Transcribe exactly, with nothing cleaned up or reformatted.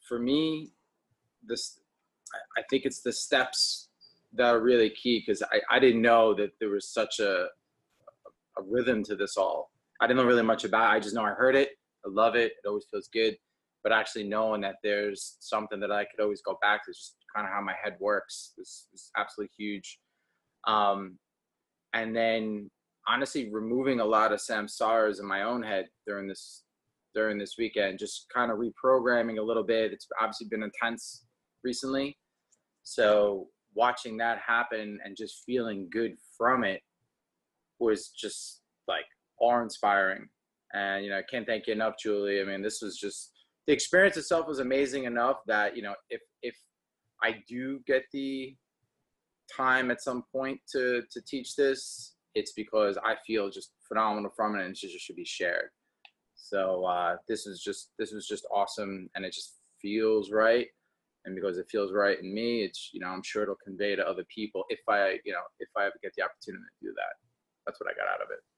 for me, this I I think it's the steps that are really key because I, I didn't know that there was such a, a rhythm to this all. I didn't know really much about it. I just know I heard it. I love it. It always feels good. But actually knowing that there's something that I could always go back to is just kind of how my head works is, is absolutely huge. Um, and then honestly removing a lot of samsaras in my own head during this during this weekend, just kind of reprogramming a little bit. It's obviously been intense recently. So watching that happen and just feeling good from it was just like awe-inspiring. And, you know, I can't thank you enough, Julie. I mean, this was just, the experience itself was amazing enough that, you know, if, if I do get the time at some point to, to teach this, it's because I feel just phenomenal from it and it just should be shared. So uh, this is just, this was just awesome and it just feels right. And because it feels right in me, it's, you know, I'm sure it'll convey to other people if I, you know, if I ever get the opportunity to do that. That's what I got out of it.